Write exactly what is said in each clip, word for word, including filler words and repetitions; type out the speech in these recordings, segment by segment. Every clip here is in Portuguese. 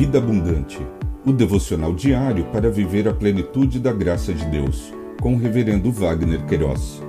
Vida Abundante, o devocional diário para viver a plenitude da graça de Deus, com o reverendo Wagner Queiroz.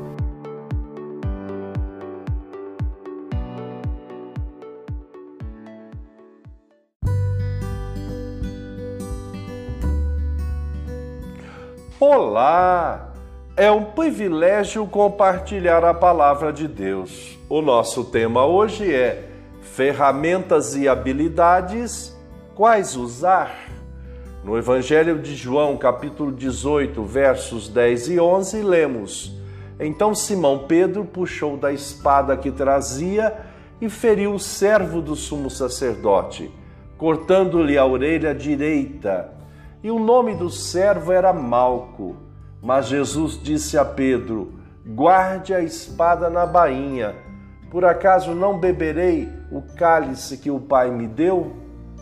Olá! É um privilégio compartilhar a palavra de Deus. O nosso tema hoje é ferramentas e habilidades, quais usar? No Evangelho de João, capítulo dezoito, versos dez e onze, lemos: Então Simão Pedro puxou da espada que trazia e feriu o servo do sumo sacerdote, cortando-lhe a orelha direita. E o nome do servo era Malco. Mas Jesus disse a Pedro: guarde a espada na bainha. Por acaso não beberei o cálice que o Pai me deu?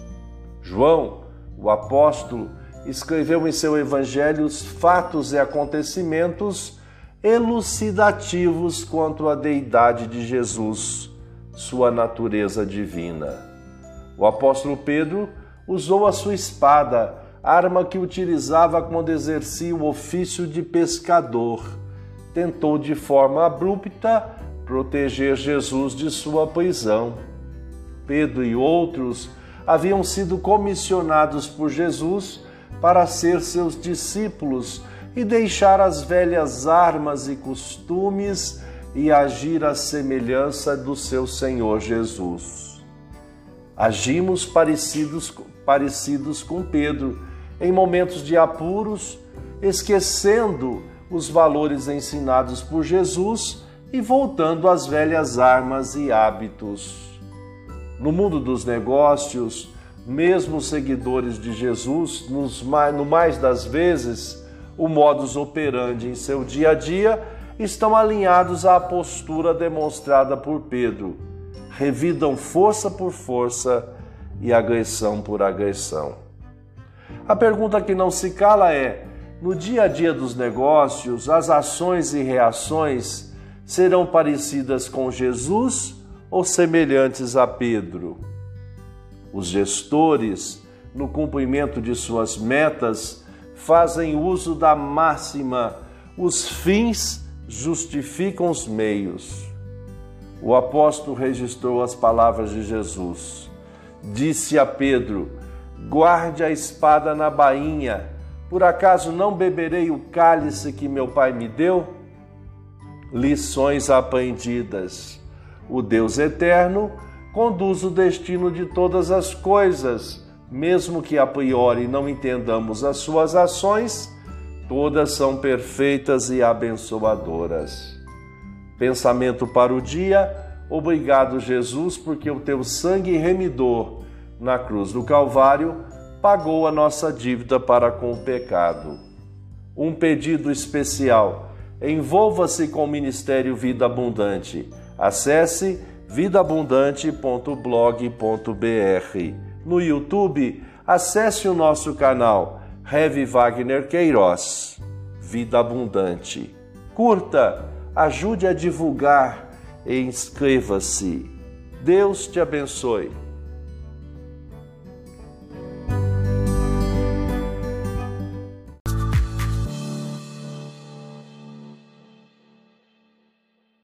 João, o apóstolo, escreveu em seu evangelho os fatos e acontecimentos elucidativos quanto à deidade de Jesus, sua natureza divina. O apóstolo Pedro usou a sua espada, arma que utilizava quando exercia o ofício de pescador. Tentou de forma abrupta proteger Jesus de sua prisão. Pedro e outros haviam sido comissionados por Jesus para ser seus discípulos e deixar as velhas armas e costumes e agir à semelhança do seu Senhor Jesus. Agimos parecidos, parecidos com Pedro, em momentos de apuros, esquecendo os valores ensinados por Jesus e voltando às velhas armas e hábitos. No mundo dos negócios, mesmo os seguidores de Jesus, nos mais, no mais das vezes, o modus operandi em seu dia a dia, estão alinhados à postura demonstrada por Pedro. Revidam força por força e agressão por agressão. A pergunta que não se cala é: no dia a dia dos negócios, as ações e reações serão parecidas com Jesus ou semelhantes a Pedro? Os gestores, no cumprimento de suas metas, fazem uso da máxima: os fins justificam os meios. O apóstolo registrou as palavras de Jesus. Disse a Pedro: guarde a espada na bainha. Por acaso não beberei o cálice que meu Pai me deu? Lições aprendidas. O Deus eterno conduz o destino de todas as coisas, mesmo que a priori não entendamos as suas ações, todas são perfeitas e abençoadoras. Pensamento para o dia: obrigado, Jesus, porque o teu sangue remidor na cruz do Calvário pagou a nossa dívida para com o pecado. Um pedido especial: envolva-se com o Ministério Vida Abundante. Acesse vida abundante ponto blog ponto br. No YouTube, acesse o nosso canal Rev Wagner Queiroz, Vida Abundante. Curta, ajude a divulgar e inscreva-se. Deus te abençoe.